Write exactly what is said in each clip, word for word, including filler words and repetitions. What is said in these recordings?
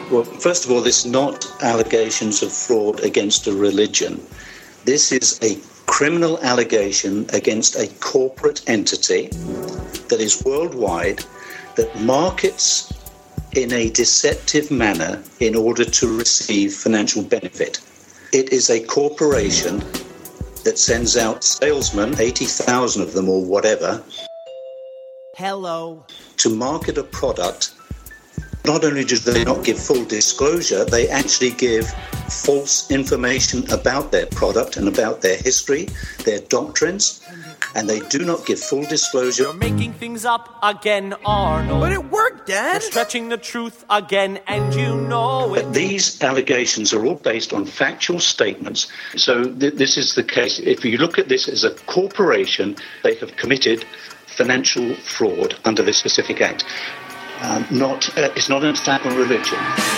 Well, first of all, this is not allegations of fraud against a religion. This is a criminal allegation against a corporate entity that is worldwide, that markets in a deceptive manner in order to receive financial benefit. It is a corporation that sends out salesmen, eighty thousand of them or whatever, Hello. to market a product. Not only do they not give full disclosure, they actually give false information about their product and about their history, their doctrines, and they do not give full disclosure. You're making things up again, Arnold. But it worked, Dad. You're stretching the truth again, and you know it. But these allegations are all based on factual statements. So th- this is the case. If you look at this as a corporation, they have committed financial fraud under this specific act. Um, not, uh, it's not an attack on religion.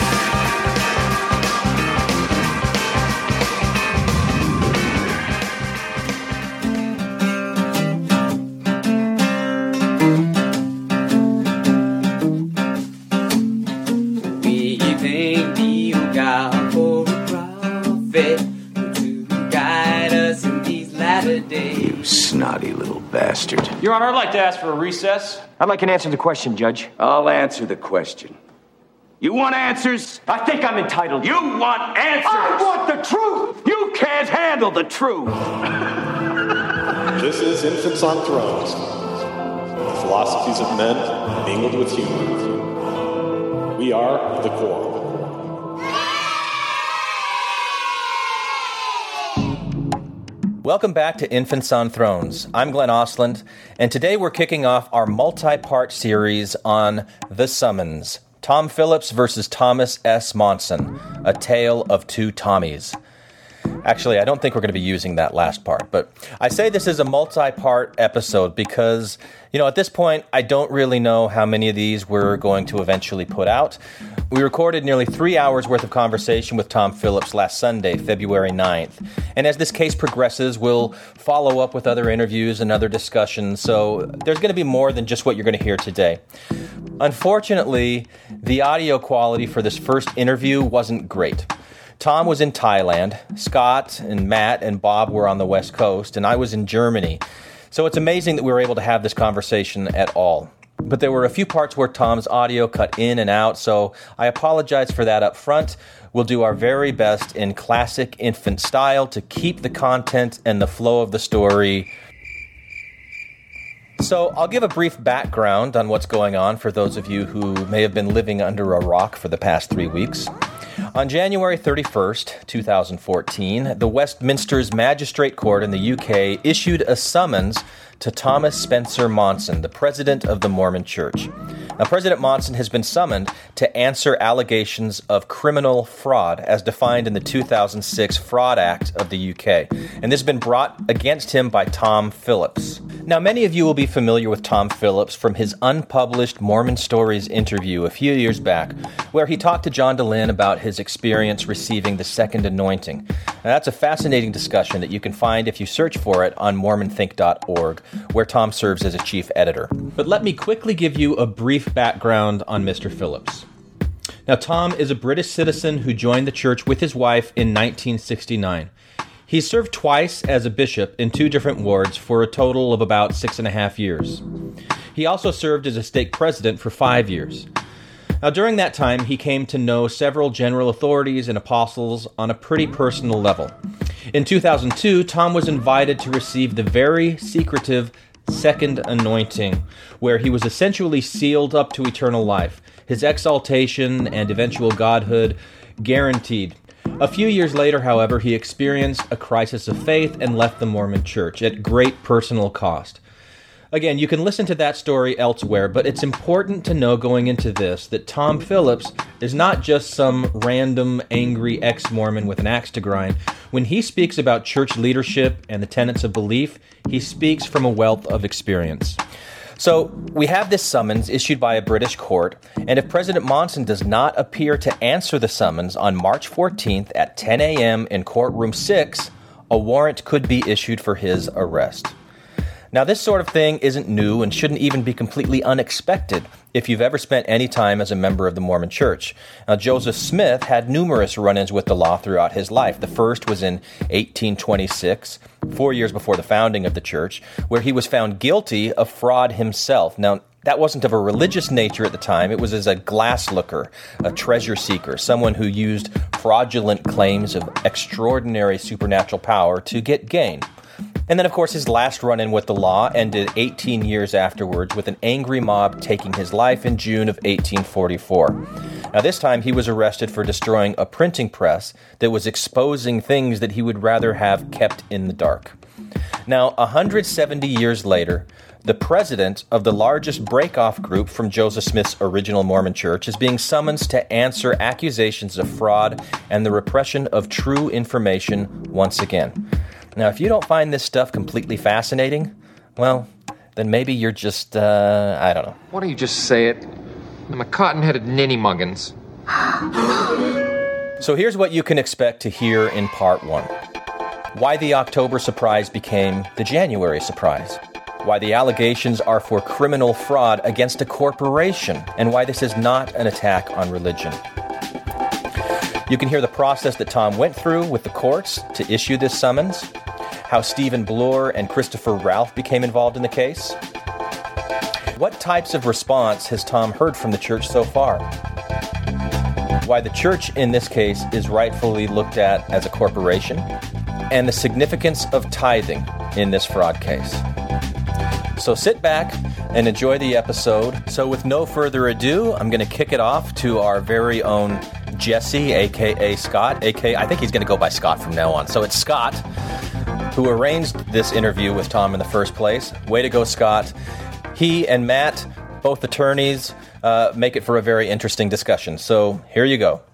We thank thee, O God, for a prophet to guide us in these latter days. You snotty little bastard. Your Honor, I'd like to ask for a recess. I'd like an answer to the question, Judge. I'll answer the question. You want answers? I think I'm entitled. You want answers? I want the truth! You can't handle the truth! This is Infants on Thrones. The philosophies of men mingled with humor. We are the core. Welcome back to Infants on Thrones. I'm Glenn Osland, and today we're kicking off our multi-part series on The Summons, Tom Phillips versus Thomas S. Monson, a tale of two Tommies. Actually, I don't think we're going to be using that last part, but I say this is a multi-part episode because, you know, at this point, I don't really know how many of these we're going to eventually put out. We recorded nearly three hours worth of conversation with Tom Phillips last Sunday, February ninth. And as this case progresses, we'll follow up with other interviews and other discussions, so there's going to be more than just what you're going to hear today. Unfortunately, the audio quality for this first interview wasn't great. Tom was in Thailand, Scott and Matt and Bob were on the West Coast, and I was in Germany. So it's amazing that we were able to have this conversation at all. But there were a few parts where Tom's audio cut in and out, so I apologize for that up front. We'll do our very best in classic infant style to keep the content and the flow of the story. So I'll give a brief background on what's going on for those of you who may have been living under a rock for the past three weeks. On January thirty-first, twenty fourteen, the Westminster's Magistrate Court in the U K issued a summons to Thomas Spencer Monson, the president of the Mormon Church. Now, President Monson has been summoned to answer allegations of criminal fraud as defined in the two thousand six Fraud Act of the U K, and this has been brought against him by Tom Phillips. Now, many of you will be familiar with Tom Phillips from his unpublished Mormon Stories interview a few years back, where he talked to John Dehlin about his experience receiving the second anointing. Now, that's a fascinating discussion that you can find if you search for it on mormon think dot org, where Tom serves as a chief editor. But let me quickly give you a brief background on Mister Phillips. Now, Tom is a British citizen who joined the church with his wife in nineteen sixty-nine. He served twice as a bishop in two different wards for a total of about six and a half years. He also served as a stake president for five years. Now, during that time, he came to know several general authorities and apostles on a pretty personal level. In two thousand two, Tom was invited to receive the very secretive second anointing, where he was essentially sealed up to eternal life, his exaltation and eventual godhood guaranteed. A few years later, however, he experienced a crisis of faith and left the Mormon Church at great personal cost. Again, you can listen to that story elsewhere, but it's important to know going into this that Tom Phillips is not just some random, angry ex-Mormon with an axe to grind. When he speaks about church leadership and the tenets of belief, he speaks from a wealth of experience. So, we have this summons issued by a British court, and if President Monson does not appear to answer the summons on March fourteenth at ten a.m. in courtroom six, a warrant could be issued for his arrest. Now, this sort of thing isn't new and shouldn't even be completely unexpected if you've ever spent any time as a member of the Mormon Church. Now, Joseph Smith had numerous run-ins with the law throughout his life. The first was in eighteen twenty-six, four years before the founding of the church, where he was found guilty of fraud himself. Now, that wasn't of a religious nature at the time. It was as a glass looker, a treasure seeker, someone who used fraudulent claims of extraordinary supernatural power to get gain. And then, of course, his last run-in with the law ended eighteen years afterwards with an angry mob taking his life in June of eighteen forty-four. Now, this time he was arrested for destroying a printing press that was exposing things that he would rather have kept in the dark. Now, one hundred seventy years later, the president of the largest break-off group from Joseph Smith's original Mormon church is being summoned to answer accusations of fraud and the repression of true information once again. Now, if you don't find this stuff completely fascinating, well, then maybe you're just, uh, I don't know. Why don't you just say it? I'm a cotton-headed ninny muggins. So here's what you can expect to hear in part one. Why the October surprise became the January surprise. Why the allegations are for criminal fraud against a corporation, and why this is not an attack on religion. You can hear the process that Tom went through with the courts to issue this summons, how Stephen Bloor and Christopher Ralph became involved in the case. What types of response has Tom heard from the church so far? Why the church in this case is rightfully looked at as a corporation, and the significance of tithing in this fraud case. So sit back and enjoy the episode. So with no further ado, I'm going to kick it off to our very own Jesse, a k a. Scott, a k a. I think he's going to go by Scott from now on. So it's Scott who arranged this interview with Tom in the first place. Way to go, Scott. He and Matt, both attorneys, uh, make it for a very interesting discussion. So here you go.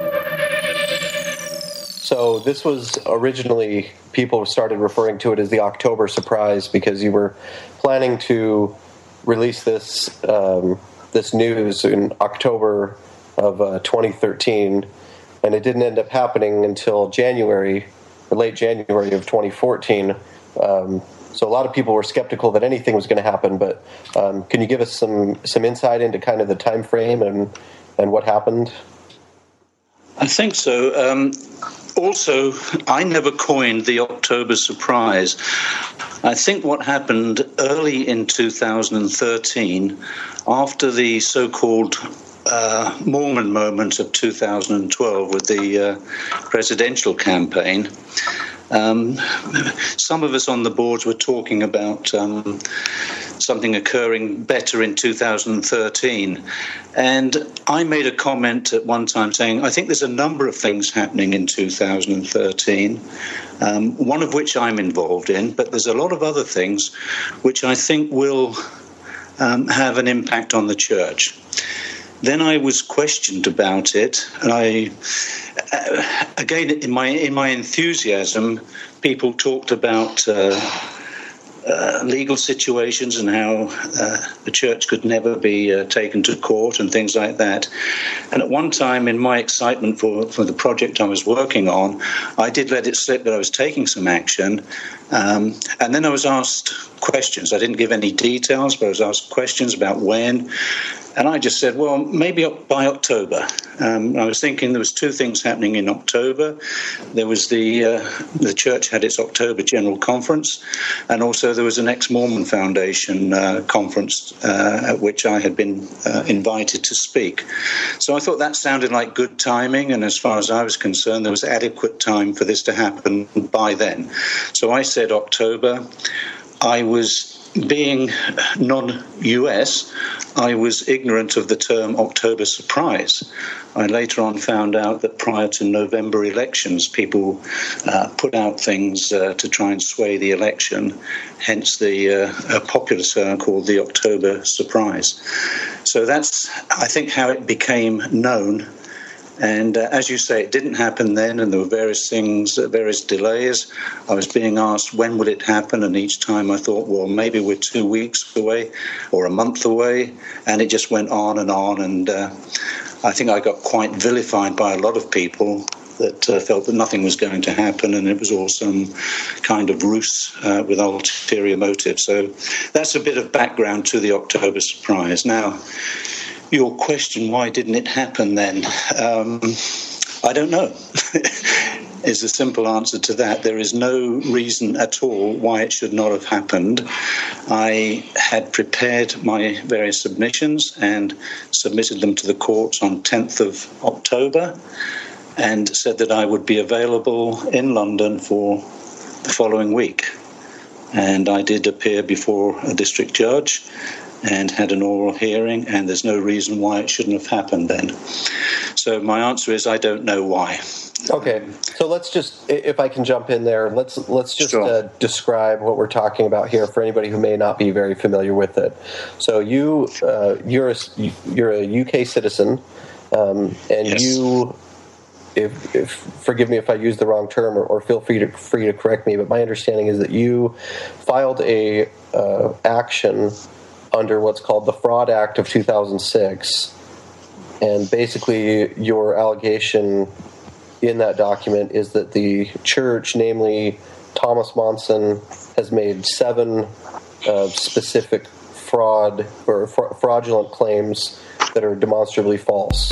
So this was originally, people started referring to it as the October surprise because you were planning to release this um, this news in October of uh, twenty thirteen, and it didn't end up happening until January, or late January of twenty fourteen. Um, so a lot of people were skeptical that anything was going to happen, but um, can you give us some, some insight into kind of the time frame and, and what happened? I think so. Um, also, I never coined the October surprise. I think what happened early in two thousand thirteen, after the so-called uh, Mormon moment of two thousand twelve with the uh, presidential campaign, um, some of us on the boards were talking about um, something occurring better in two thousand thirteen. And I made a comment at one time saying, I think there's a number of things happening in two thousand thirteen, um, one of which I'm involved in, but there's a lot of other things which I think will um, have an impact on the church. Then I was questioned about it, and I, uh, again, in my in my enthusiasm, people talked about uh, uh, legal situations and how uh, the church could never be uh, taken to court and things like that. And at one time, in my excitement for, for the project I was working on, I did let it slip that I was taking some action. Um, and then I was asked questions. I didn't give any details, but I was asked questions about when. And I just said, well, maybe by October. Um, I was thinking there was two things happening in October. There was the uh, the church had its October General Conference, and also there was an Ex-Mormon Foundation uh, conference uh, at which I had been uh, invited to speak. So I thought that sounded like good timing, and as far as I was concerned, there was adequate time for this to happen by then. So I said October. I was being non-U S, I was ignorant of the term October surprise. I later on found out that prior to November elections, people uh, put out things uh, to try and sway the election, hence the uh, a popular term called the October surprise. So that's, I think, how it became known. And uh, as you say, it didn't happen then, and there were various things, uh, various delays. I was being asked, when would it happen? And each time I thought, well, maybe we're two weeks away or a month away. And it just went on and on. And uh, I think I got quite vilified by a lot of people that uh, felt that nothing was going to happen and it was all some kind of ruse uh, with ulterior motive. So that's a bit of background to the October surprise. Now, your question, why didn't it happen then? Um, I don't know. Is the simple answer to that. There is no reason at all why it should not have happened. I had prepared my various submissions and submitted them to the courts on tenth of October and said that I would be available in London for the following week. And I did appear before a district judge and had an oral hearing, and there's no reason why it shouldn't have happened then. So my answer is I don't know why. Okay, so let's just, if I can jump in there, let's let's just Sure. uh, describe what we're talking about here for anybody who may not be very familiar with it. So you uh, you're a, you're a U K citizen, um, and Yes. you, if, if forgive me if I use the wrong term, or, or feel free to free to correct me, but my understanding is that you filed a uh, action under what's called the Fraud Act of two thousand six, and basically your allegation in that document is that the church, namely Thomas Monson, has made seven uh, specific fraud or fra- fraudulent claims that are demonstrably false.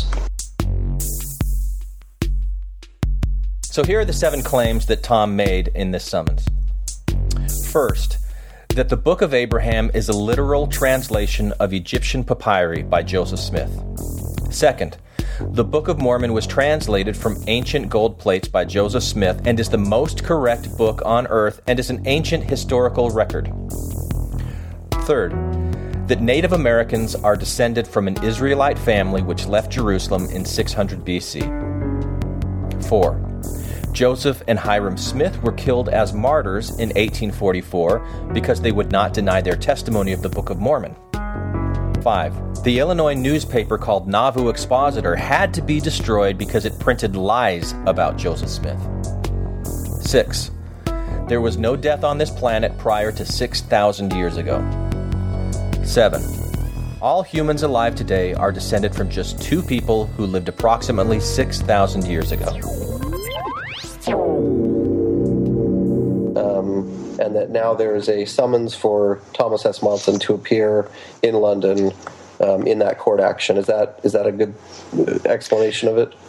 So here are the seven claims that Tom made in this summons. First, that the Book of Abraham is a literal translation of Egyptian papyri by Joseph Smith. Second, the Book of Mormon was translated from ancient gold plates by Joseph Smith and is the most correct book on earth and is an ancient historical record. Third, that Native Americans are descended from an Israelite family which left Jerusalem in six hundred B C. Four, Joseph and Hiram Smith were killed as martyrs in eighteen forty-four because they would not deny their testimony of the Book of Mormon. Five, the Illinois newspaper called Nauvoo Expositor had to be destroyed because it printed lies about Joseph Smith. Six, there was no death on this planet prior to six thousand years ago. Seven, all humans alive today are descended from just two people who lived approximately six thousand years ago. Um, and that now there is a summons for Thomas S. Monson to appear in London um, in that court action. Is that is that a good explanation of it?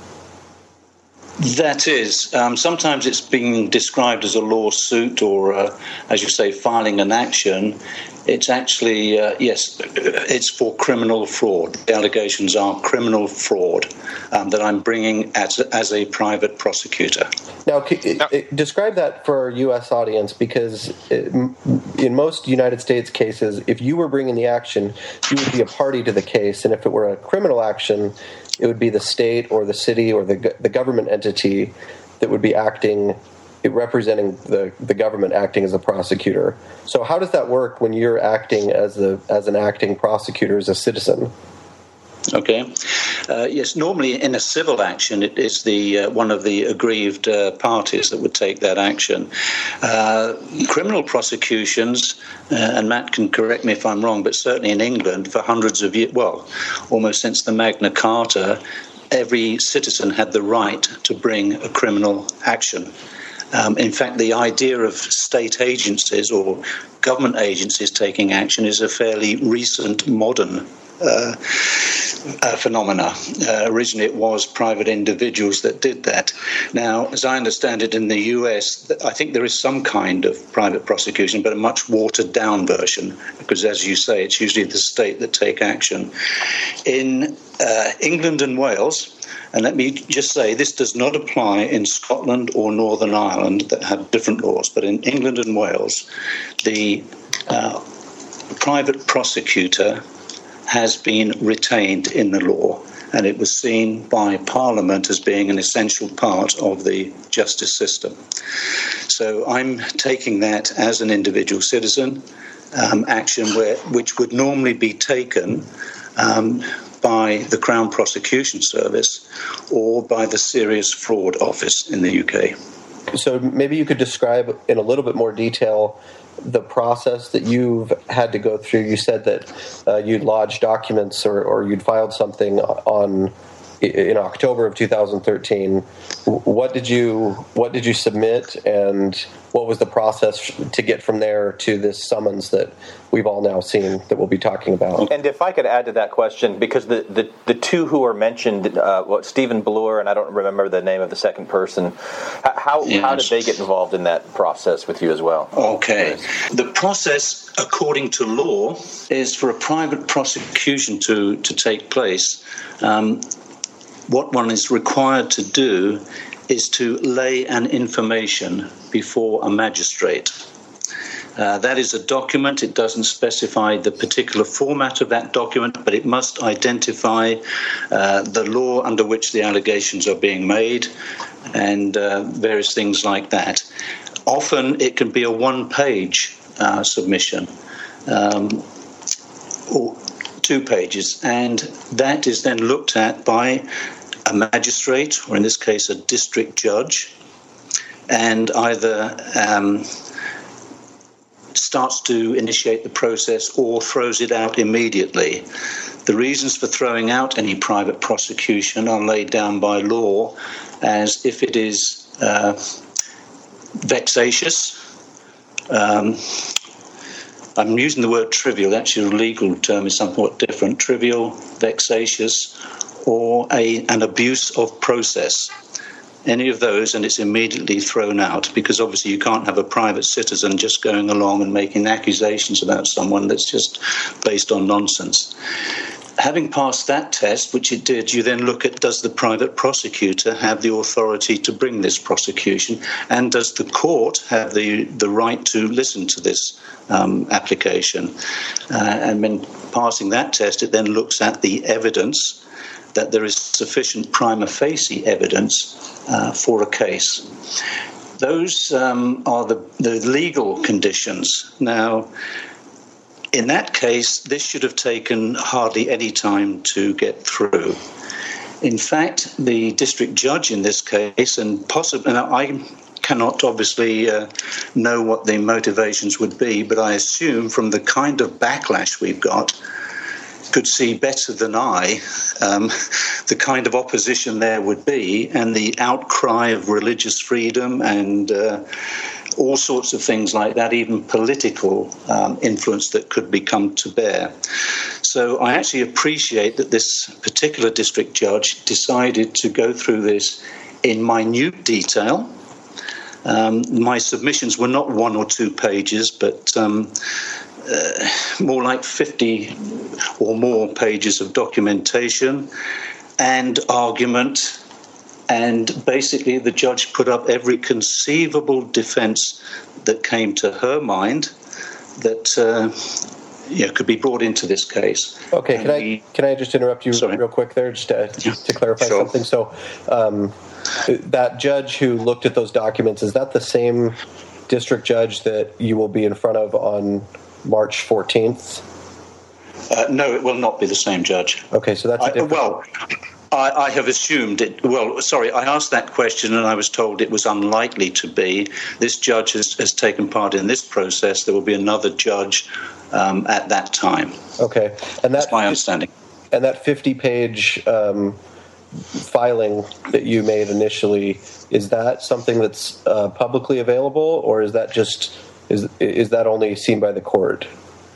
That is. Um, sometimes it's being described as a lawsuit or, uh, as you say, filing an action. It's actually, uh, yes, it's for criminal fraud. The allegations are criminal fraud um, that I'm bringing as, as a private prosecutor. Now, c- it, describe that for our U S audience, because it, in most United States cases, if you were bringing the action, you would be a party to the case, and if it were a criminal action, it would be the state or the city or the the government entity that would be acting, representing the, the government acting as a prosecutor. So how does that work when you're acting as a as an acting prosecutor as a citizen? Okay. Uh, yes, normally in a civil action, it is the uh, one of the aggrieved uh, parties that would take that action. Uh, criminal prosecutions, uh, and Matt can correct me if I'm wrong, but certainly in England for hundreds of years, well, almost since the Magna Carta, every citizen had the right to bring a criminal action. Um, in fact, the idea of state agencies or government agencies taking action is a fairly recent, modern uh, uh, phenomena. Uh, originally, it was private individuals that did that. Now, as I understand it in the U S, I think there is some kind of private prosecution, but a much watered-down version, because, as you say, it's usually the state that take action. In uh, England and Wales, and let me just say, this does not apply in Scotland or Northern Ireland that have different laws, but in England and Wales, the uh, private prosecutor has been retained in the law, and it was seen by Parliament as being an essential part of the justice system. So I'm taking that as an individual citizen um, action where, which would normally be taken um, by the Crown Prosecution Service or by the Serious Fraud Office in the U K. So maybe you could describe in a little bit more detail the process that you've had to go through. You said that uh, you'd lodged documents or, or you'd filed something on in October of two thousand thirteen. What did you what did you submit, and what was the process to get from there to this summons that we've all now seen that we'll be talking about? And if I could add to that question, because the, the, the two who are mentioned, uh, what Stephen Bloor, and I don't remember the name of the second person, how yes. how did they get involved in that process with you as well? Okay. The process, according to law, is for a private prosecution to, to take place. Um, what one is required to do is to lay an information before a magistrate. Uh, that is a document. It doesn't specify the particular format of that document, but it must identify uh, the law under which the allegations are being made and uh, various things like that. Often it can be a one-page uh, submission um, or two pages, and that is then looked at by a magistrate, or in this case a district judge, and either um, starts to initiate the process or throws it out immediately. The reasons for throwing out any private prosecution are laid down by law as if it is uh, vexatious. Um, I'm using the word trivial. Actually, the legal term is somewhat different. Trivial, vexatious, or a, an abuse of process. Any of those, and it's immediately thrown out, because obviously you can't have a private citizen just going along and making accusations about someone that's just based on nonsense. Having passed that test, which it did, you then look at, does the private prosecutor have the authority to bring this prosecution, and does the court have the, the right to listen to this um, application? Uh, and when passing that test, it then looks at the evidence, that there is sufficient prima facie evidence uh, for a case. Those um, are the, the legal conditions. Now, in that case, this should have taken hardly any time to get through. In fact, the district judge in this case, and possibly, and I cannot obviously uh, know what the motivations would be, but I assume from the kind of backlash we've got, could see better than I um, the kind of opposition there would be, and the outcry of religious freedom and uh, all sorts of things like that, even political um, influence that could become to bear. So I actually appreciate that this particular district judge decided to go through this in minute detail. Um, my submissions were not one or two pages, but um, Uh, more like fifty or more pages of documentation and argument, and basically the judge put up every conceivable defense that came to her mind that uh, yeah, could be brought into this case. Okay, can I can I just interrupt you Sorry. real quick there, just to, to clarify sure. something? So um, that judge who looked at those documents, is that the same district judge that you will be in front of on March fourteenth? Uh, no, it will not be the same judge. Okay, so that's a different... I, well, I, I have assumed it. Well, sorry, I asked that question and I was told it was unlikely to be. This judge has, has taken part in this process. There will be another judge um, at that time. Okay, and that, that's my understanding. And that fifty-page um, filing that you made initially, is that something that's uh, publicly available, or is that just is is that only seen by the court?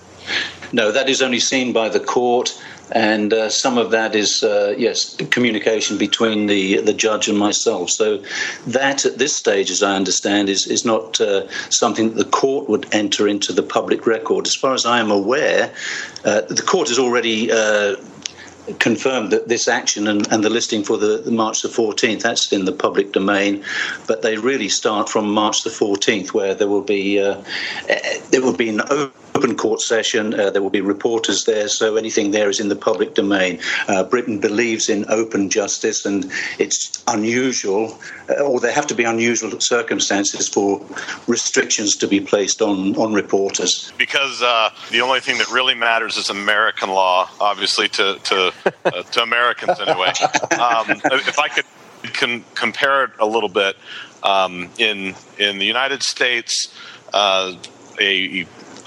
No, that is only seen by the court, and uh, some of that is, uh, yes, communication between the the judge and myself. So that, at this stage, as I understand, is, is not uh, something that the court would enter into the public record. As far as I am aware, uh, the court has already uh, confirmed that this action and, and the listing for the, the March the fourteenth, that's in the public domain, but they really start from March the fourteenth, where there will be uh, there will be an open court session, uh, there will be reporters there, so anything there is in the public domain. Uh, Britain believes in open justice, and it's unusual, uh, or there have to be unusual circumstances for restrictions to be placed on, on reporters. Because uh, the only thing that really matters is American law, obviously, to to, uh, to Americans anyway. Um, if I could can compare it a little bit, um, in in the United States, uh, a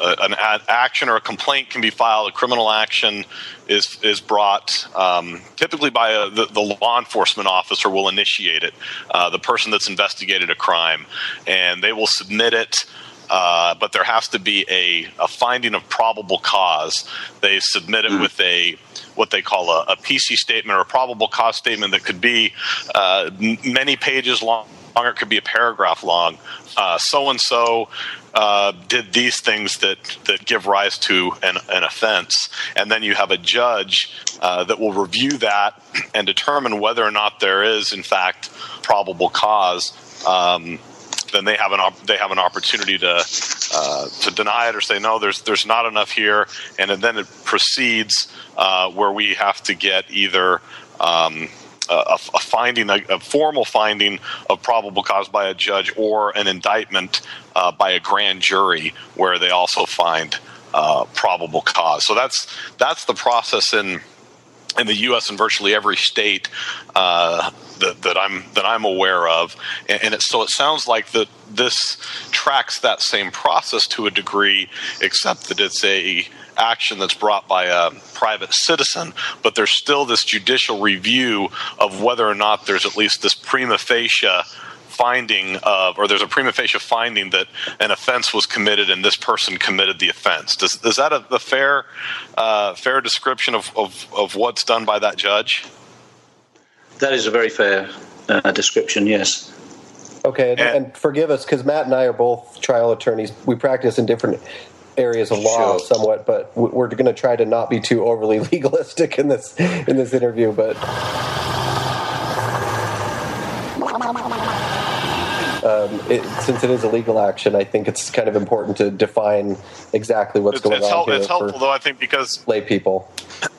uh, an ad- action or a complaint can be filed. A criminal action is is brought um, typically by a, the, the law enforcement officer will initiate it, uh, the person that's investigated a crime, and they will submit it. Uh, but there has to be a, a finding of probable cause. They submit it mm. with a what they call a, a P C statement or a probable cause statement that could be uh, m- many pages long, or it could be a paragraph long. Uh, so-and-so uh, did these things that, that give rise to an, an offense. And then you have a judge uh, that will review that and determine whether or not there is, in fact, probable cause. Um, then they have an op- they have an opportunity to uh, to deny it or say no, there's there's not enough here, and then it proceeds uh, where we have to get either um, a, a finding, a, a formal finding of probable cause by a judge, or an indictment uh, by a grand jury where they also find uh, probable cause. So that's that's the process in. in the U S and virtually every state uh, that, that I'm that I'm aware of, and, and it, so it sounds like that this tracks that same process to a degree, except that it's a action that's brought by a private citizen, but there's still this judicial review of whether or not there's at least this prima facie finding of, or there's a prima facie finding that an offense was committed and this person committed the offense. Does, is that a, a fair, uh, fair description of, of, of what's done by that judge? That is a very fair uh, description, yes. Okay, and, And- and forgive us, because Matt and I are both trial attorneys. We practice in different areas of law Sure. somewhat, but we- we're going to try to not be too overly legalistic in this in this interview. But um, it, since it is a legal action, I think it's kind of important to define exactly what's It's, going it's, on hel- here it's helpful, for though, I think, because lay people.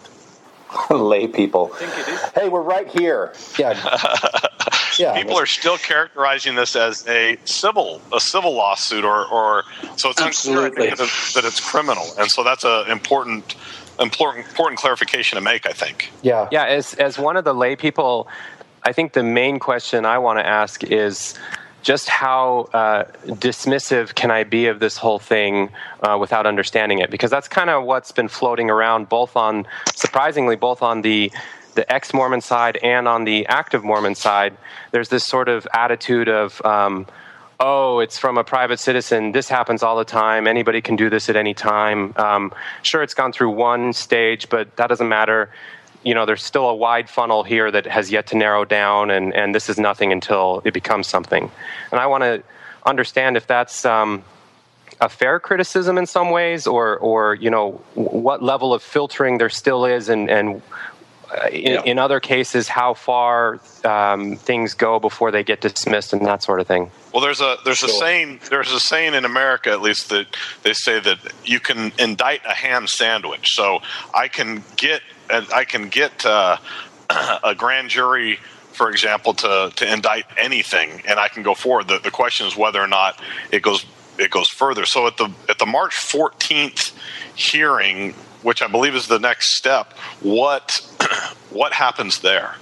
Lay people. Hey, we're right here. Yeah, yeah. people are still characterizing this as a civil a civil lawsuit, or, or so it's unclear, I Absolutely. think, that, that it's criminal, and so that's an important important important clarification to make, I think. Yeah. Yeah, as as one of the lay people, I think the main question I want to ask is just how uh, dismissive can I be of this whole thing uh, without understanding it? Because that's kind of what's been floating around, both on, surprisingly, both on the the ex-Mormon side and on the active Mormon side. There's this sort of attitude of, um, oh, it's from a private citizen. This happens all the time. Anybody can do this at any time. Um, sure, it's gone through one stage, but that doesn't matter. You know, there's still a wide funnel here that has yet to narrow down, and, and this is nothing until it becomes something. And I want to understand if that's um, a fair criticism in some ways, or, or you know, w- what level of filtering there still is, and, and uh, in, Yeah. in other cases, how far um, things go before they get dismissed and that sort of thing. Well, there's a there's a Sure. saying there's a saying in America, at least, that they say that you can indict a ham sandwich. So I can get I can get uh, a grand jury, for example, to, to indict anything, and I can go forward. The, the question is whether or not it goes it goes further. So at the at the March fourteenth hearing, which I believe is the next step, what what happens there?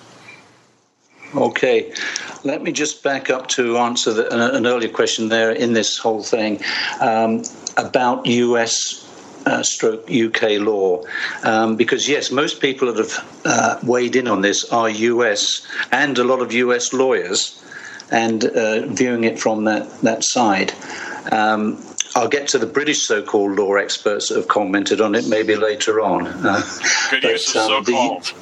Okay, let me just back up to answer the, an, an earlier question there in this whole thing um, about U S uh, stroke U K law, um, because yes, most people that have uh, weighed in on this are U S and a lot of U S lawyers, and uh, viewing it from that that side. Um, I'll get to the British so-called law experts that have commented on it maybe later on. Uh, Good but, use of um, the- so-called.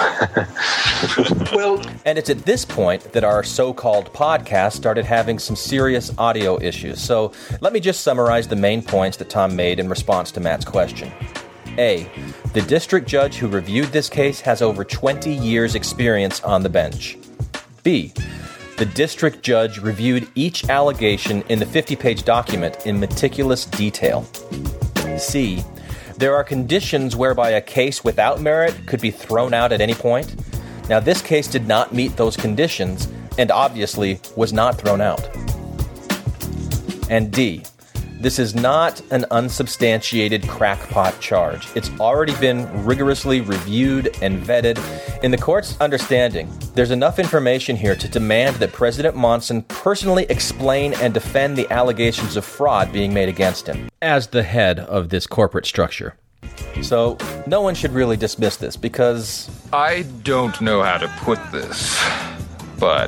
Well, And it's at this point that our so-called podcast started having some serious audio issues. So let me just summarize the main points that Tom made in response to Matt's question. A. The district judge who reviewed this case has over twenty years' experience on the bench. B. The district judge reviewed each allegation in the fifty-page document in meticulous detail. C. There are conditions whereby a case without merit could be thrown out at any point. Now, this case did not meet those conditions and obviously was not thrown out. And D. this is not an unsubstantiated crackpot charge. It's already been rigorously reviewed and vetted. In the court's understanding, there's enough information here to demand that President Monson personally explain and defend the allegations of fraud being made against him as the head of this corporate structure. So no one should really dismiss this because... I don't know how to put this, but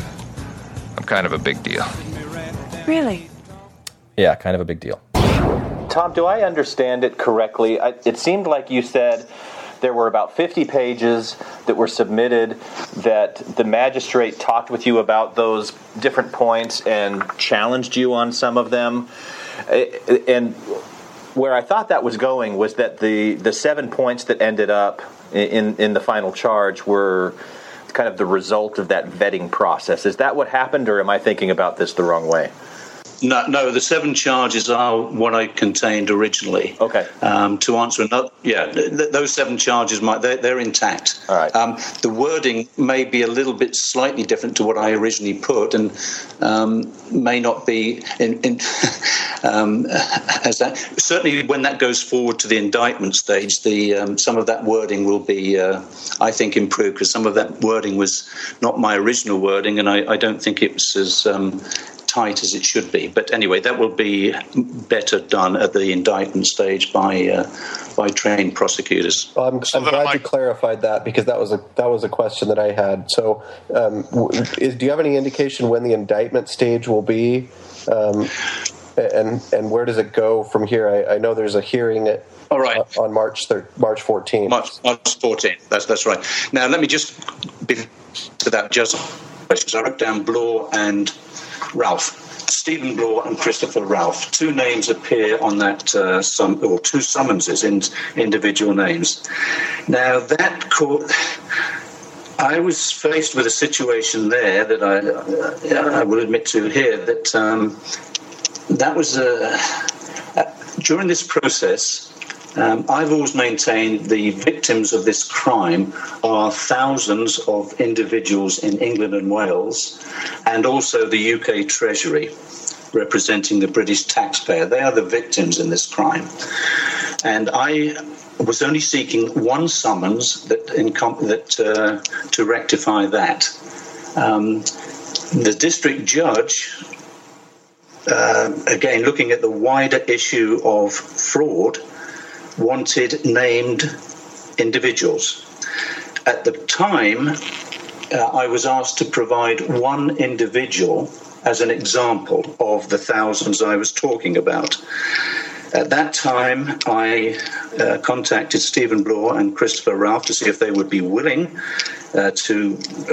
I'm kind of a big deal. Really? Yeah, kind of a big deal. Tom, do I understand it correctly? I, it seemed like you said there were about fifty pages that were submitted, that the magistrate talked with you about those different points and challenged you on some of them. And where I thought that was going was that the, the seven points that ended up in, in the final charge were kind of the result of that vetting process. Is that what happened, or am I thinking about this the wrong way? No, no. The seven charges are what I contained originally. Okay. Um, to answer another, yeah, th- those seven charges, might they're, they're intact. All right. Um, the wording may be a little bit slightly different to what I originally put, and um, may not be in, in um, as that. Certainly, when that goes forward to the indictment stage, the um, some of that wording will be, uh, I think, improved, because some of that wording was not my original wording, and I, I don't think it was as Um, tight as it should be. But anyway, that will be better done at the indictment stage by uh, by trained prosecutors. Well, I'm, I'm glad you clarified that, because that was a that was a question that I had. So, um, is, do you have any indication when the indictment stage will be, um, and and where does it go from here? I, I know there's a hearing at, All right. on March third, March fourteenth. March, March fourteenth. That's that's right. Now, let me just be to that just questions. I wrote down Bloor and Ralph. Stephen Bloor and Christopher Ralph. Two names appear on that, uh, sum, or two summonses in individual names. Now, that court, I was faced with a situation there that I, uh, I will admit to here, that um, that was a, uh, during this process, Um, I've always maintained the victims of this crime are thousands of individuals in England and Wales, and also the U K Treasury, representing the British taxpayer. They are the victims in this crime. And I was only seeking one summons that, in, that uh, to rectify that. Um, the district judge, uh, again, looking at the wider issue of fraud, wanted named individuals. At the time, uh, I was asked to provide one individual as an example of the thousands I was talking about. At that time, I uh, contacted Stephen Bloor and Christopher Ralph to see if they would be willing uh, to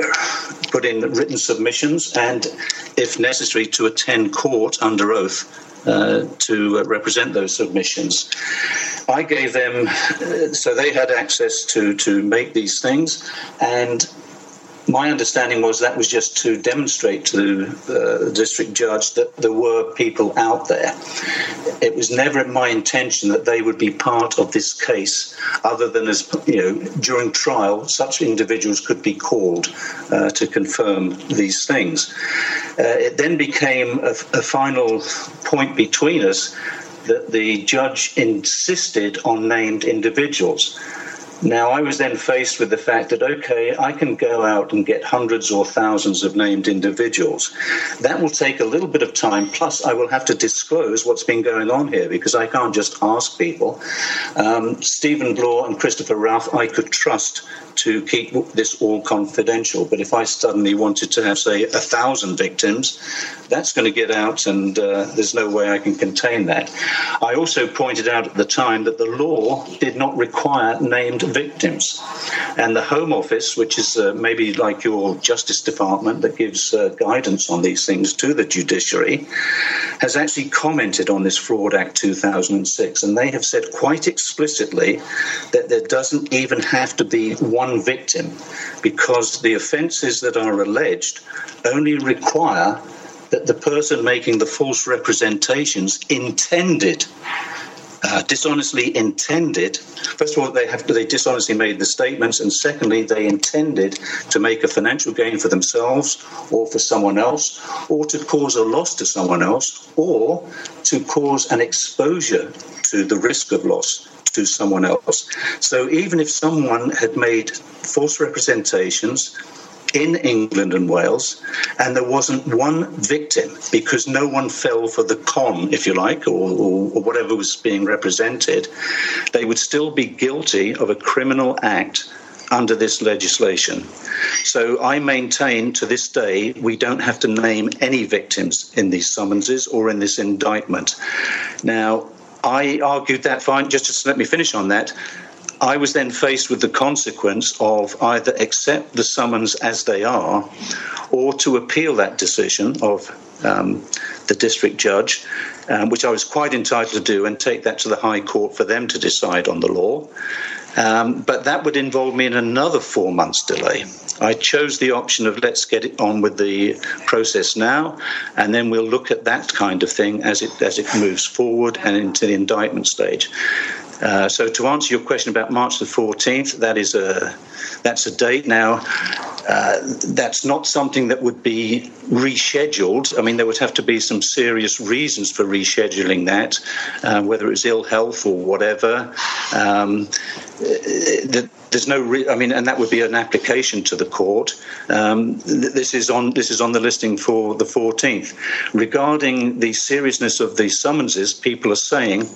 put in written submissions and, if necessary, to attend court under oath Uh, to uh, represent those submissions. I gave them, uh, so they had access to, to make these things, and my understanding was that was just to demonstrate to uh, the district judge that there were people out there. It was never my intention that they would be part of this case, other than as, you know, during trial, such individuals could be called uh, to confirm these things. Uh, it then became a, a final point between us that the judge insisted on named individuals. Now, I was then faced with the fact that, okay, I can go out and get hundreds or thousands of named individuals. That will take a little bit of time, plus I will have to disclose what's been going on here, because I can't just ask people. Um, Stephen Bloor and Christopher Ralph, I could trust to keep this all confidential. But if I suddenly wanted to have, say, a thousand victims, that's going to get out, and uh, there's no way I can contain that. I also pointed out at the time that the law did not require named victims. And the Home Office, which is uh, maybe like your Justice Department that gives uh, guidance on these things to the judiciary, has actually commented on this Fraud Act two thousand six. And they have said quite explicitly that there doesn't even have to be one victim, because the offences that are alleged only require that the person making the false representations intended uh, dishonestly intended, first of all, they have they dishonestly made the statements, and secondly, they intended to make a financial gain for themselves or for someone else, or to cause a loss to someone else, or to cause an exposure to the risk of loss to someone else. So even if someone had made false representations in England and Wales, and there wasn't one victim because no one fell for the con, if you like, or, or, or whatever was being represented, they would still be guilty of a criminal act under this legislation. So I maintain to this day we don't have to name any victims in these summonses or in this indictment. Now, I argued that fine, just to let me finish on that. I was then faced with the consequence of either accept the summons as they are or to appeal that decision of um, the district judge, um, which I was quite entitled to do, and take that to the High Court for them to decide on the law. Um, but that would involve me in another four months delay. I chose the option of let's get it on with the process now, and then we'll look at that kind of thing as it as it moves forward and into the indictment stage. Uh, so to answer your question about March the fourteenth, that is a that's a date now. Uh, that's not something that would be rescheduled. I mean, there would have to be some serious reasons for rescheduling that, uh, whether it's ill health or whatever. Um, there's no, re- I mean, and that would be an application to the court. Um, this is on this is on the listing for the fourteenth. Regarding the seriousness of the summonses, people are saying.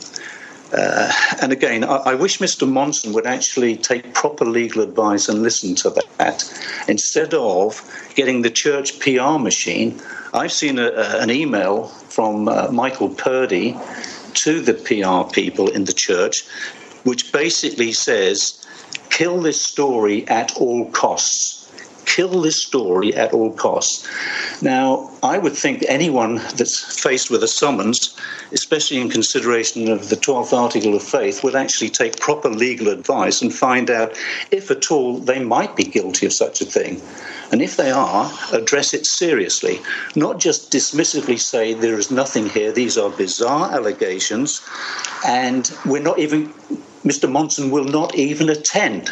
Uh, and again, I, I wish Mister Monson would actually take proper legal advice and listen to that. Instead of getting the church P R machine, I've seen a, a, an email from uh, Michael Purdy to the P R people in the church, which basically says, kill this story at all costs. Kill this story at all costs. Now, I would think anyone that's faced with a summons, especially in consideration of the twelfth article of faith, would actually take proper legal advice and find out if at all they might be guilty of such a thing. And if they are, address it seriously, not just dismissively say there is nothing here, these are bizarre allegations, and we're not even, Mister Monson will not even attend.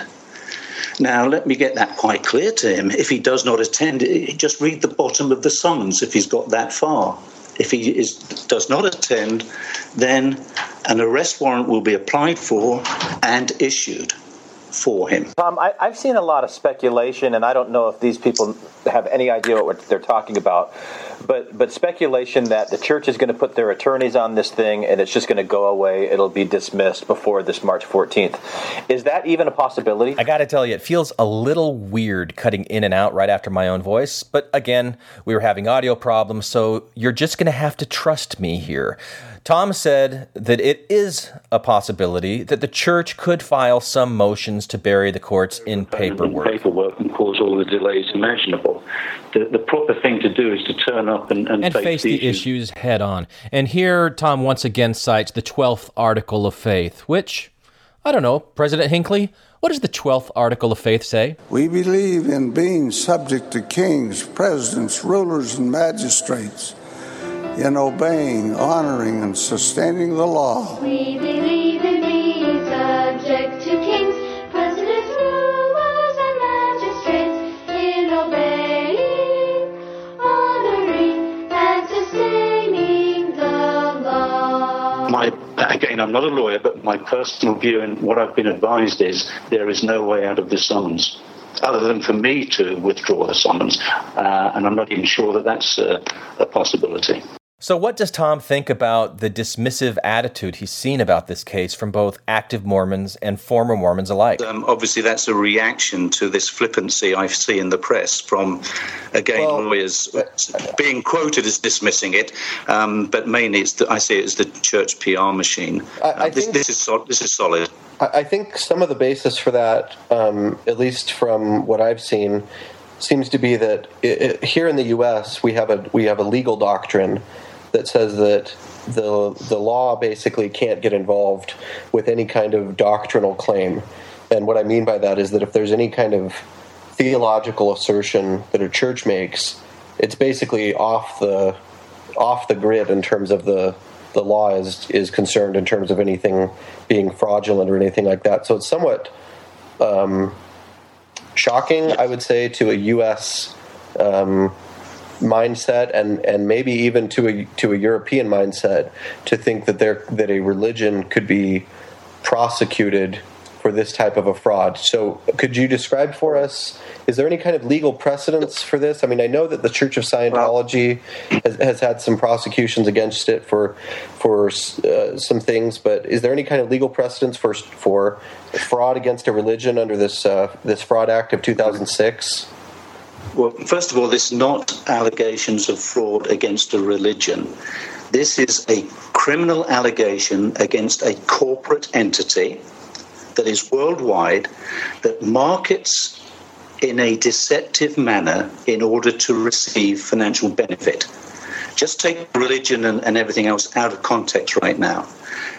Now, let me get that quite clear to him. If he does not attend, just read the bottom of the summons if he's got that far. If he is, does not attend, then an arrest warrant will be applied for and issued for him. Tom, I, I've seen a lot of speculation, and I don't know if these people have any idea what they're talking about, but but speculation that the church is going to put their attorneys on this thing and it's just going to go away, it'll be dismissed before this March fourteenth. Is that even a possibility? I got to tell you, it feels a little weird cutting in and out right after my own voice, but again, we were having audio problems, so you're just going to have to trust me here. Tom said that it is a possibility that the church could file some motions to bury the courts in paperwork. Paperwork and cause all the delays imaginable. The, the proper thing to do is to turn up and, and, and face, face the issues. issues head on. And here, Tom once again cites the twelfth Article of Faith, which, I don't know, President Hinckley, what does the twelfth Article of Faith say? We believe in being subject to kings, presidents, rulers, and magistrates, in obeying, honoring, and sustaining the law. We believe in being subject to kings, presidents, rulers, and magistrates, in obeying, honoring, and sustaining the law. My, again, I'm not a lawyer, but my personal view and what I've been advised is there is no way out of this summons, other than for me to withdraw the summons, uh, and I'm not even sure that that's uh, a possibility. So what does Tom think about the dismissive attitude he's seen about this case from both active Mormons and former Mormons alike? Um, obviously, that's a reaction to this flippancy I see in the press from, again, well, lawyers being quoted as dismissing it, um, but mainly it's the, I see it as the church P R machine. I, I uh, this, think, this is so, this is solid. I think some of the basis for that, um, at least from what I've seen, seems to be that it, it, here in the U S we have a we have a legal doctrine that says that the the law basically can't get involved with any kind of doctrinal claim. And what I mean by that is that if there's any kind of theological assertion that a church makes, it's basically off the off the grid in terms of the the law is is concerned in terms of anything being fraudulent or anything like that. So it's somewhat um, shocking, I would say, to a U S um, mindset, and, and maybe even to a to a European mindset, to think that there that a religion could be prosecuted for this type of a fraud. So could you describe for us, is there any kind of legal precedence for this? I mean, I know that the Church of Scientology has, has had some prosecutions against it for for uh, some things, but is there any kind of legal precedence for for fraud against a religion under this uh, this Fraud Act of two thousand six? Well, first of all, this is not allegations of fraud against a religion. This is a criminal allegation against a corporate entity that is worldwide, that markets in a deceptive manner in order to receive financial benefit. Just take religion and, and everything else out of context right now.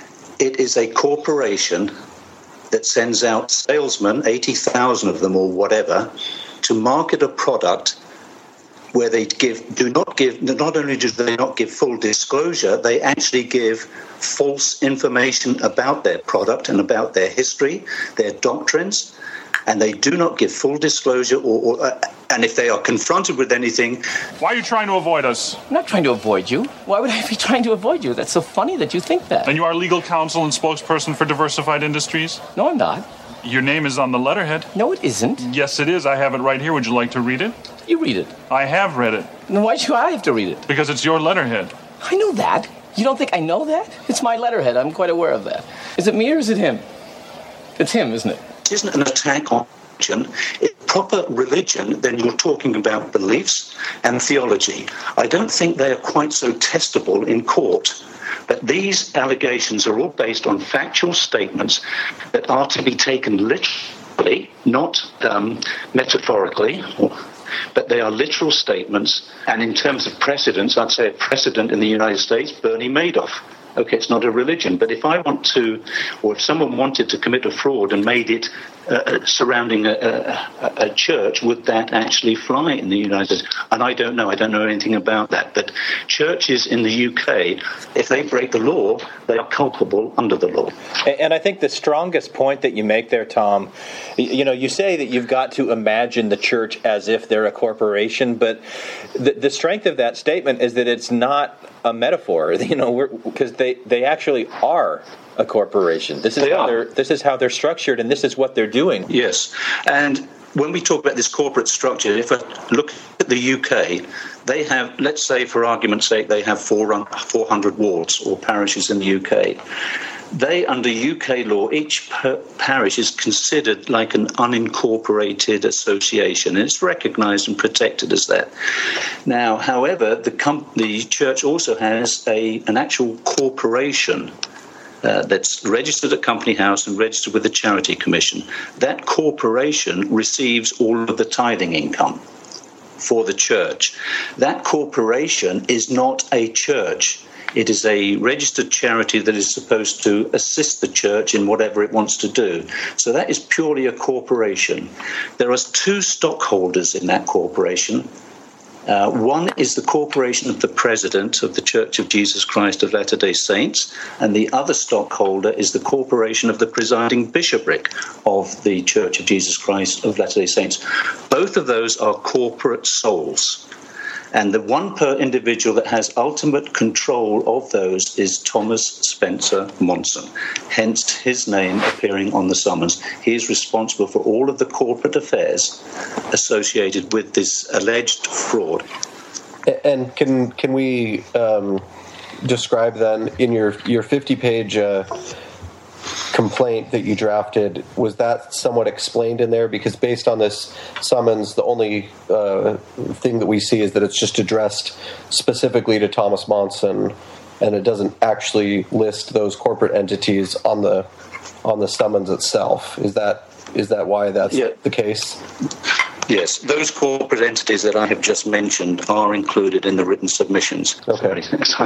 It is a corporation that sends out salesmen, eighty thousand of them or whatever, to market a product where they give do not give not only do they not give full disclosure, they actually give false information about their product and about their history, their doctrines, and they do not give full disclosure. Or, or uh, and if they are confronted with anything, why are you trying to avoid us? I'm not trying to avoid you. Why would I be trying to avoid you? That's so funny that you think that. And you are legal counsel and spokesperson for Diversified Industries? No, I'm not. Your name is on the letterhead. No, it isn't. Yes, it is. I have it right here. Would you like to read it? You read it. I have read it. Then why should I have to read it? Because it's your letterhead. I know that. You don't think I know that? It's my letterhead. I'm quite aware of that. Is it me or is it him? It's him, isn't it? It isn't an attack on religion. It's proper religion, then you're talking about beliefs and theology. I don't think they are quite so testable in court. But these allegations are all based on factual statements that are to be taken literally, not um, metaphorically, but they are literal statements. And in terms of precedents, I'd say a precedent in the United States, Bernie Madoff. Okay, it's not a religion, but if I want to, or if someone wanted to commit a fraud and made it uh, surrounding a, a, a church, would that actually fly in the United States? And I don't know. I don't know anything about that. But churches in the U K, if they break the law, they are culpable under the law. And I think the strongest point that you make there, Tom, you know, you say that you've got to imagine the church as if they're a corporation, but the, the strength of that statement is that it's not a metaphor, you know, because they, they actually are a corporation. This is they how are. they're this is how they're structured, and this is what they're doing. Yes, and when we talk about this corporate structure, if I look at the U K, they have, let's say, for argument's sake, they have four hundred wards or parishes in the U K. They, under U K law, each parish is considered like an unincorporated association, and it's recognised and protected as that. Now, however, the, com- the church also has a an actual corporation uh, that's registered at Company House and registered with the Charity Commission. That corporation receives all of the tithing income for the church. That corporation is not a church. It is a registered charity that is supposed to assist the church in whatever it wants to do. So that is purely a corporation. There are two stockholders in that corporation. Uh, one is the corporation of the president of the Church of Jesus Christ of Latter-day Saints, and the other stockholder is the corporation of the presiding bishopric of the Church of Jesus Christ of Latter-day Saints. Both of those are corporate souls. And the one per individual that has ultimate control of those is Thomas Spencer Monson, hence his name appearing on the summons. He is responsible for all of the corporate affairs associated with this alleged fraud. And can can we um, describe then in your your fifty-page uh, complaint that you drafted, was that somewhat explained in there? Because based on this summons, the only uh, thing that we see is that it's just addressed specifically to Thomas Monson, and it doesn't actually list those corporate entities on the on the summons itself. Is that is that why that's yeah. the case? Yes, those corporate entities that I have just mentioned are included in the written submissions. Okay.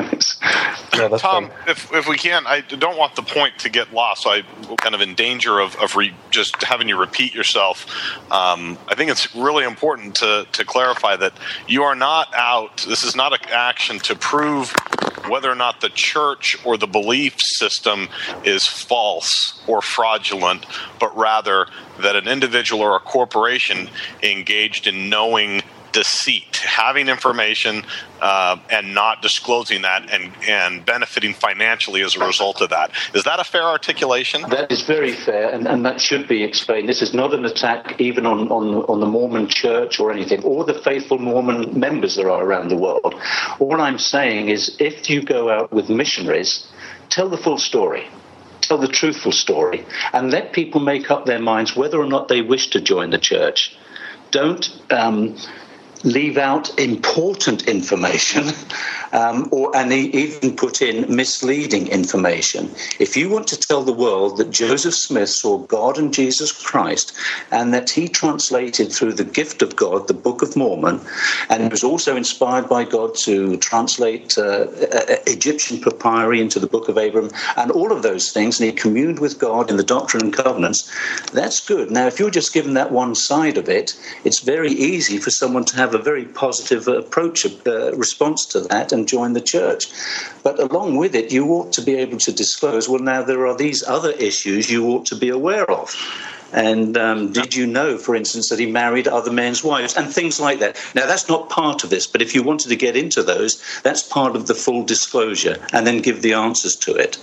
No, Tom, if if we can, I don't want the point to get lost, so I'm kind of in danger of, of re, just having you repeat yourself. Um, I think it's really important to, to clarify that you are not out, this is not an action to prove whether or not the church or the belief system is false or fraudulent, but rather that an individual or a corporation engaged in knowing deceit, having information uh, and not disclosing that, and, and benefiting financially as a result of that. Is that a fair articulation? That is very fair, and, and that should be explained. This is not an attack even on, on, on the Mormon church or anything, or the faithful Mormon members there are around the world. All I'm saying is if you go out with missionaries, tell the full story. Tell the truthful story, and let people make up their minds whether or not they wish to join the church. Don't um, leave out important information um, or and even put in misleading information. If you want to tell the world that Joseph Smith saw God and Jesus Christ, and that he translated through the gift of God the Book of Mormon, and was also inspired by God to translate uh, Egyptian papyri into the Book of Abraham, and all of those things, and he communed with God in the Doctrine and Covenants, that's good. Now, if you're just given that one side of it, it's very easy for someone to have a very positive approach, uh, response to that, and join the church. But along with it, you ought to be able to disclose, well, now there are these other issues you ought to be aware of. And um, did you know, for instance, that he married other men's wives and things like that? Now, that's not part of this, but if you wanted to get into those, that's part of the full disclosure, and then give the answers to it.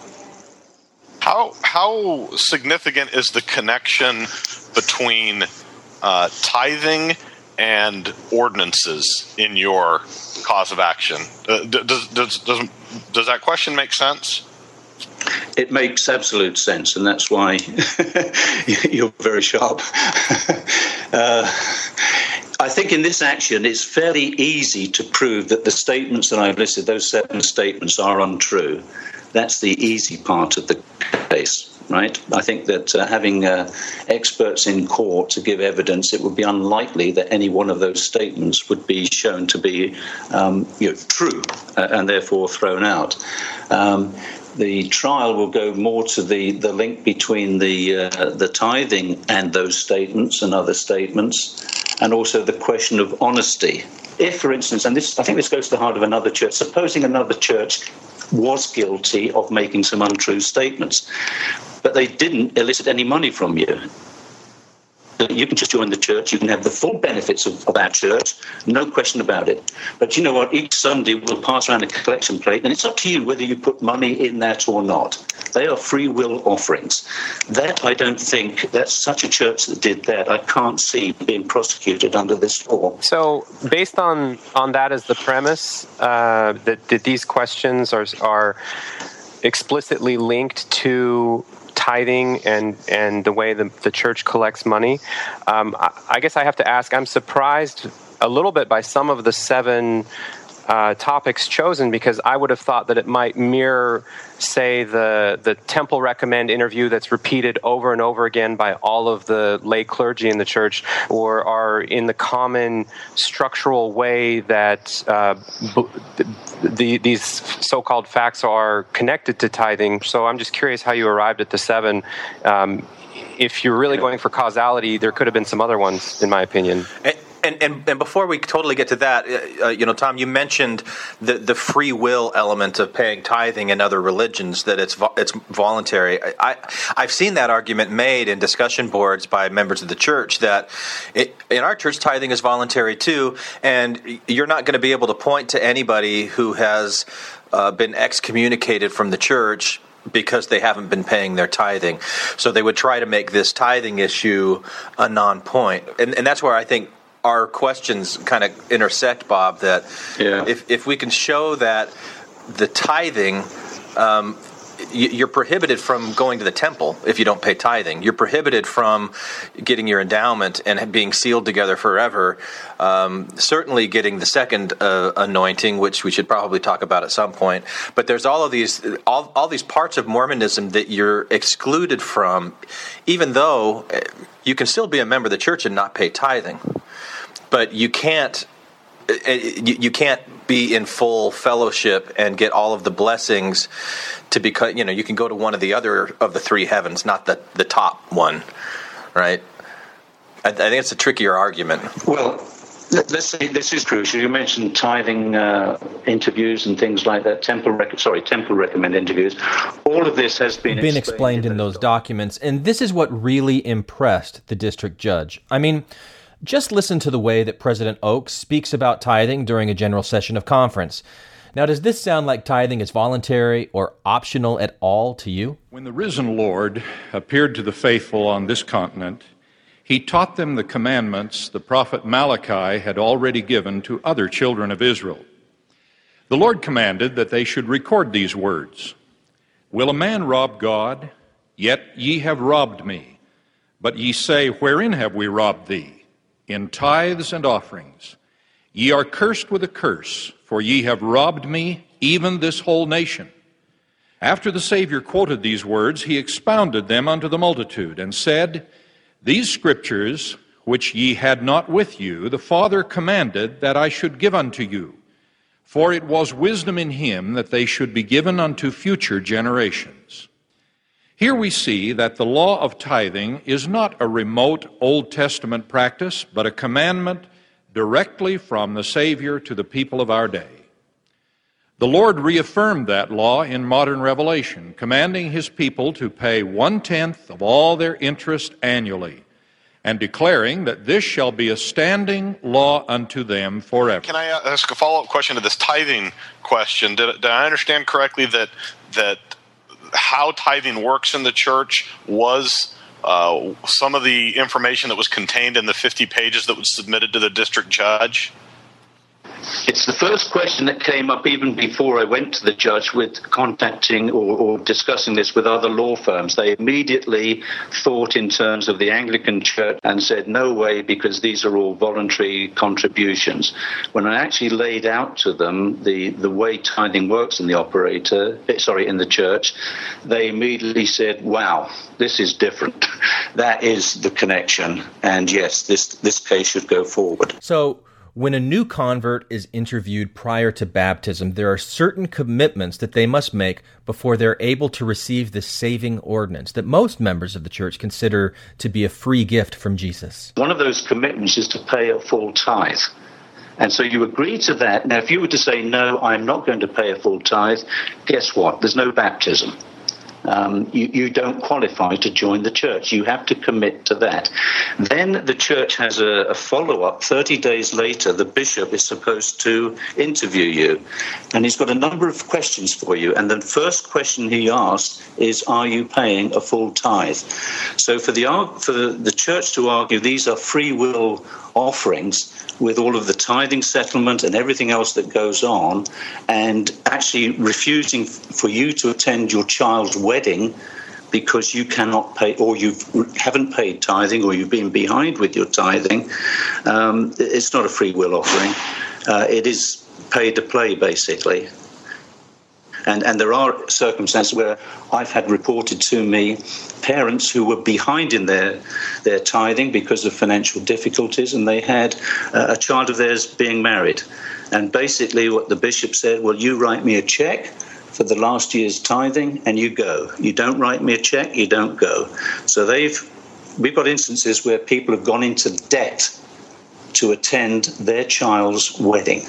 How how significant is the connection between uh, tithing and ordinances in your cause of action? Uh, does, does, does, does that question make sense? It makes absolute sense, and that's why you're very sharp. uh, I think in this action, it's fairly easy to prove that the statements that I've listed, those seven statements, are untrue. That's the easy part of the case. Right? I think that uh, having uh, experts in court to give evidence, it would be unlikely that any one of those statements would be shown to be um, you know, true uh, and therefore thrown out. Um, the trial will go more to the, the link between the uh, the tithing and those statements and other statements, and also the question of honesty. If, for instance, and this I think this goes to the heart of another church, supposing another church was guilty of making some untrue statements, but they didn't elicit any money from you. You can just join the church. You can have the full benefits of, of our church, no question about it. But you know what? Each Sunday we'll pass around a collection plate, and it's up to you whether you put money in that or not. They are free will offerings. That, I don't think, that's such a church that did that, I can't see being prosecuted under this law. So based on, on that as the premise, uh, that, that these questions are are explicitly linked to tithing and, and the way the, the church collects money, um, I, I guess I have to ask, I'm surprised a little bit by some of the seven uh, topics chosen, because I would have thought that it might mirror, say, the the Temple Recommend interview that's repeated over and over again by all of the lay clergy in the church, or are in the common structural way that uh, b- the, these so-called facts are connected to tithing. So I'm just curious how you arrived at the seven. Um, if you're really going for causality, there could have been some other ones, in my opinion. And- And, and and before we totally get to that, uh, you know, Tom, you mentioned the the free will element of paying tithing in other religions, that it's vo- it's voluntary. I, I I've seen that argument made in discussion boards by members of the church that it, in our church tithing is voluntary too, and you're not going to be able to point to anybody who has uh, been excommunicated from the church because they haven't been paying their tithing. So they would try to make this tithing issue a non-point, and and that's where I think our questions kind of intersect, Bob, that yeah. if if we can show that the tithing, um, you're prohibited from going to the temple if you don't pay tithing. You're prohibited from getting your endowment and being sealed together forever. Um, certainly getting the second uh, anointing, which we should probably talk about at some point. But there's all of these, all, all these parts of Mormonism that you're excluded from, even though you can still be a member of the church and not pay tithing. But you can't, you can't be in full fellowship and get all of the blessings to become, you know, you can go to one of the other of the three heavens, not the, the top one, right? I, I think it's a trickier argument. Well, Let's say this is crucial. You mentioned tithing uh, interviews and things like that. Temple, rec- sorry, Temple recommend interviews. All of this has been, been explained, explained in those documents, and this is what really impressed the district judge. I mean, just listen to the way that President Oaks speaks about tithing during a general session of conference. Now, does this sound like tithing is voluntary or optional at all to you? When the risen Lord appeared to the faithful on this continent, he taught them the commandments the prophet Malachi had already given to other children of Israel. The Lord commanded that they should record these words. Will a man rob God? Yet ye have robbed me. But ye say, wherein have we robbed thee? In tithes and offerings. Ye are cursed with a curse, for ye have robbed me, even this whole nation. After the Savior quoted these words, he expounded them unto the multitude, and said, These scriptures, which ye had not with you, the Father commanded that I should give unto you. For it was wisdom in him that they should be given unto future generations. Here we see that the law of tithing is not a remote Old Testament practice, but a commandment directly from the Savior to the people of our day. The Lord reaffirmed that law in modern revelation, commanding his people to pay one-tenth of all their interest annually, and declaring that this shall be a standing law unto them forever. Can I ask a follow-up question to this tithing question? Did, did I understand correctly that that how tithing works in the church was uh, some of the information that was contained in the fifty pages that was submitted to the district judge? It's the first question that came up even before I went to the judge with contacting or, or discussing this with other law firms. They immediately thought in terms of the Anglican Church and said, no way, because these are all voluntary contributions. When I actually laid out to them the, the way tithing works in the operator, sorry, in the church, they immediately said, wow, this is different. That is the connection. And yes, this, this case should go forward. So, when a new convert is interviewed prior to baptism, there are certain commitments that they must make before they're able to receive this saving ordinance that most members of the church consider to be a free gift from Jesus. One of those commitments is to pay a full tithe. And so you agree to that. Now, if you were to say, no, I'm not going to pay a full tithe, guess what? There's no baptism. Um, you, you don't qualify to join the church. You have to commit to that. Then the church has a, a follow-up. thirty days later, the bishop is supposed to interview you. And he's got a number of questions for you. And the first question he asks is, are you paying a full tithe? So for the, for the, the church to argue these are free will offerings with all of the tithing settlement and everything else that goes on, and actually refusing for you to attend your child's wedding because you cannot pay, or you haven't paid tithing, or you've been behind with your tithing, um, it's not a free will offering. Uh, it is pay to play, basically. And and there are circumstances where I've had reported to me parents who were behind in their their tithing because of financial difficulties, and they had uh, a child of theirs being married. And basically what the bishop said, well, you write me a check for the last year's tithing and you go. You don't write me a check, you don't go. So they've we've got instances where people have gone into debt to attend their child's wedding.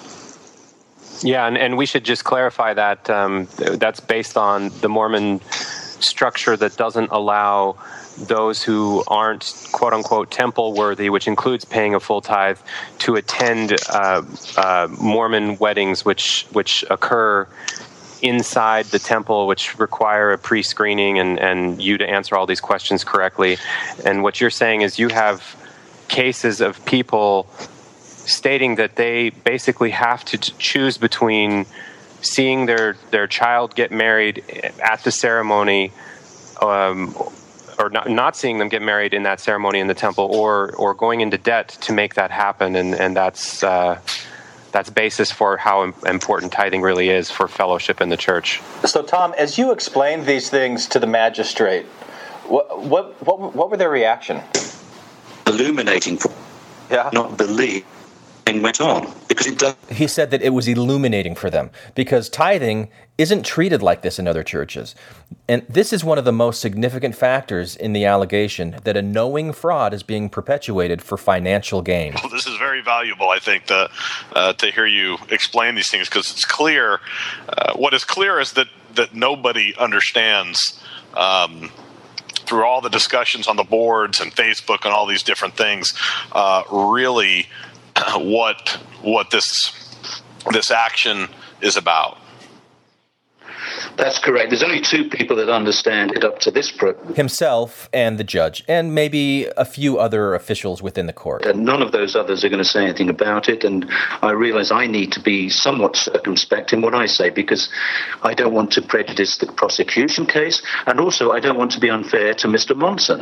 Yeah, and, and we should just clarify that um, that's based on the Mormon structure that doesn't allow those who aren't quote-unquote temple-worthy, which includes paying a full tithe, to attend uh, uh, Mormon weddings, which which occur inside the temple, which require a pre-screening and, and you to answer all these questions correctly. And what you're saying is you have cases of people stating that they basically have to choose between seeing their, their child get married at the ceremony, um, or not, not seeing them get married in that ceremony in the temple, or or going into debt to make that happen, and and that's uh, that's basis for how important tithing really is for fellowship in the church. So, Tom, as you explained these things to the magistrate, what what what, what were their reaction? Illuminating, yeah, not believe. Went on because it does. He said that it was illuminating for them because tithing isn't treated like this in other churches. And this is one of the most significant factors in the allegation that a knowing fraud is being perpetuated for financial gain. Well, this is very very valuable, I think, to, uh, to hear you explain these things, because it's clear. Uh, what is clear is that, that nobody understands, um, through all the discussions on the boards and Facebook and all these different things, uh, really what what this this action is about. That's correct. There's only two people that understand it up to this point. Himself and the judge, and maybe a few other officials within the court. And none of those others are going to say anything about it, and I realize I need to be somewhat circumspect in what I say, because I don't want to prejudice the prosecution case, and also I don't want to be unfair to Mister Monson.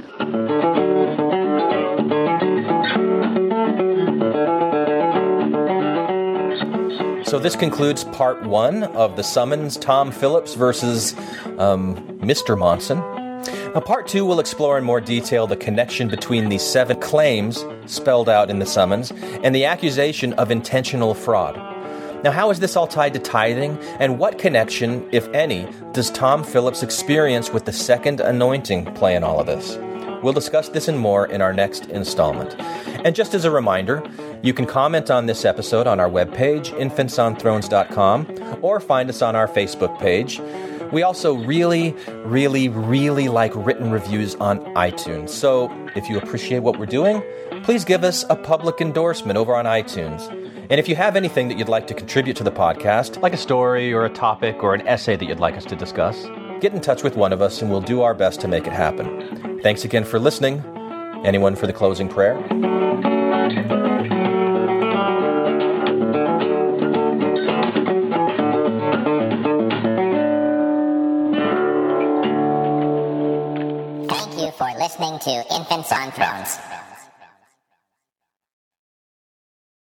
So this concludes part one of the summons, Tom Phillips versus um, Mister Monson. Now, part two will explore in more detail the connection between these seven claims spelled out in the summons and the accusation of intentional fraud. Now, how is this all tied to tithing, and what connection, if any, does Tom Phillips' experience with the second anointing play in all of this? We'll discuss this and more in our next installment. And just as a reminder, you can comment on this episode on our webpage, infants on thrones dot com, or find us on our Facebook page. We also really, really, really like written reviews on iTunes. So if you appreciate what we're doing, please give us a public endorsement over on iTunes. And if you have anything that you'd like to contribute to the podcast, like a story or a topic or an essay that you'd like us to discuss, get in touch with one of us and we'll do our best to make it happen. Thanks again for listening. Anyone for the closing prayer? Thank you for listening to Infants on Thrones.